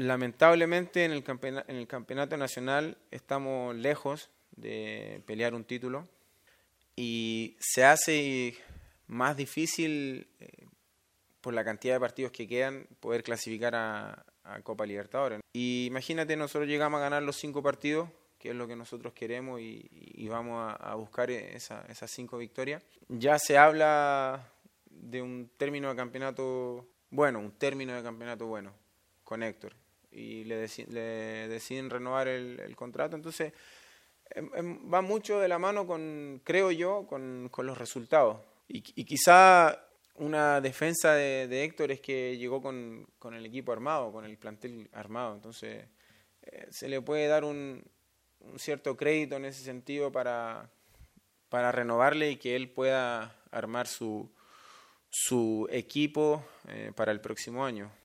Lamentablemente en el campeonato nacional estamos lejos de pelear un título y se hace más difícil por la cantidad de partidos que quedan poder clasificar a Copa Libertadores. Y imagínate, nosotros llegamos a ganar los 5 partidos, que es lo que nosotros queremos y vamos a buscar esas 5 victorias. Ya se habla de un término de campeonato bueno con Héctor y le deciden renovar el contrato. Entonces va mucho de la mano creo yo, con los resultados. Y quizá una defensa de Héctor es que llegó con el equipo armado, con el plantel armado. Entonces se le puede dar un cierto crédito en ese sentido para renovarle y que él pueda armar su equipo para el próximo año.